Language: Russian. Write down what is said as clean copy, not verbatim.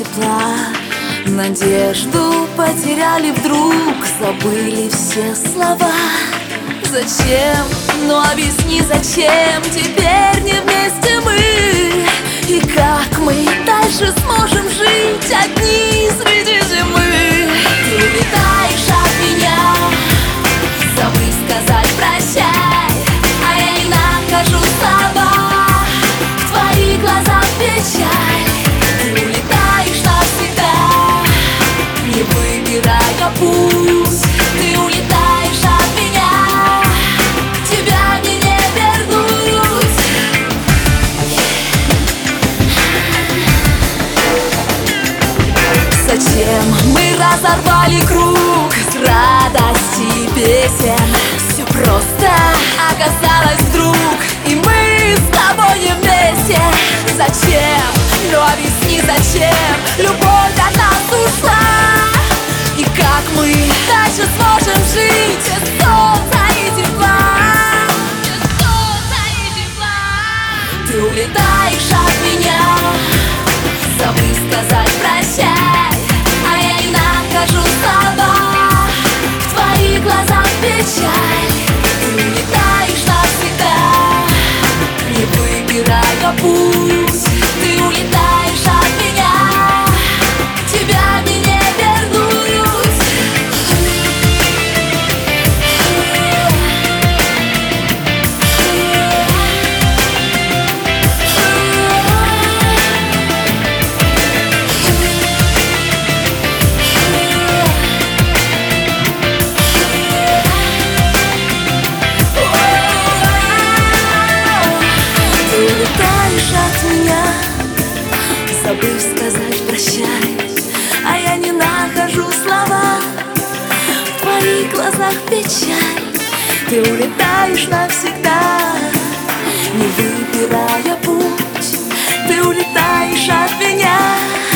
тепла. Надежду потеряли вдруг, забыли все слова. Зачем? Ну объясни, зачем теперь не вместе мы? И как мы дальше сможем жить одни среди зимы? Ты улетаешь от меня, забыть сказать прощай, а я не нахожу слова, в твоих глазах печаль. Ты улетаешь навсегда, не выбирая путь. Ты улетаешь от меня, тебя мне не вернуть. Зачем мы разорвали круг с радости песен? Все просто оказалось вдруг, и мы с тобой не вместе. Зачем? Ну объясни, зачем любовь от нас ушла? И как мы дальше сможем жить без солнца и тепла? Ты улетаешь от меня, забыть сказать прощай, а я не нахожу слова, в твоих глазах печаль. Ты улетаешь навсегда, не выбирая путь. Ты улетаешь от меня, тебя мне не вернуть. От меня, забыв сказать прощай, а я не нахожу слова, в твоих глазах печаль. Ты улетаешь навсегда, не выбирая путь. Ты улетаешь от меня,